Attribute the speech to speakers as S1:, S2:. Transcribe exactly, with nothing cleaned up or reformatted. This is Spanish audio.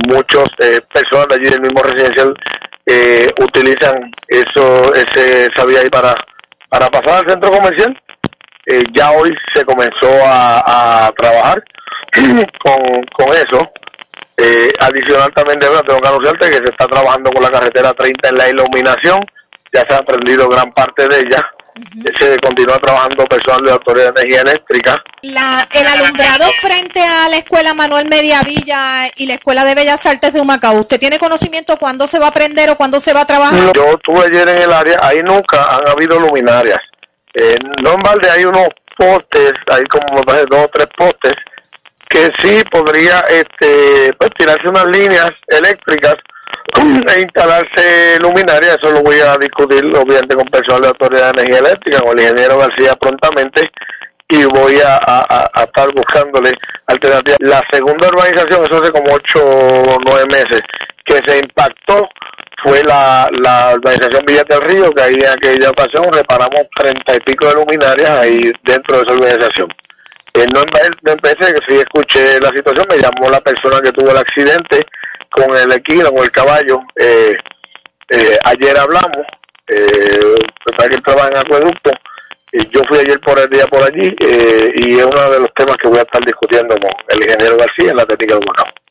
S1: muchos eh, personas de allí del mismo residencial eh, utilizan eso, ese, esa vía ahí para, para pasar al centro comercial. Eh, ya hoy se comenzó a, a trabajar con, con eso. Eh, adicional también de verdad tengo que anunciarte que se está trabajando con la carretera treinta en la iluminación, ya se ha prendido gran parte de ella. Uh-huh. Se continúa trabajando personal de la Autoridad de Energía Eléctrica.
S2: La, el alumbrado frente a la Escuela Manuel Mediavilla y la Escuela de Bellas Artes de Humacao, ¿usted tiene conocimiento cuándo se va a prender o cuándo se va a trabajar?
S1: Yo estuve ayer en el área, ahí nunca han habido luminarias. Eh, no en balde hay unos postes, hay como me parece dos o tres postes, que sí podría este pues tirarse unas líneas eléctricas e instalarse luminaria. Eso lo voy a discutir obviamente con personal de la Autoridad de Energía Eléctrica, con el ingeniero García prontamente, y voy a, a, a estar buscándole alternativas. La segunda urbanización, eso hace como ocho o nueve meses, que se impactó, fue la, la urbanización Villas del Río, que ahí en aquella ocasión reparamos treinta y pico de luminarias ahí dentro de esa urbanización. Eh, no en P S, que sí escuché la situación, me llamó la persona que tuvo el accidente con el equino, con el caballo. Eh, eh, ayer hablamos, eh, para que él trabaja en acueducto. Eh, yo fui ayer por el día por allí eh, y es uno de los temas que voy a estar discutiendo con el ingeniero García en la técnica de Humacao.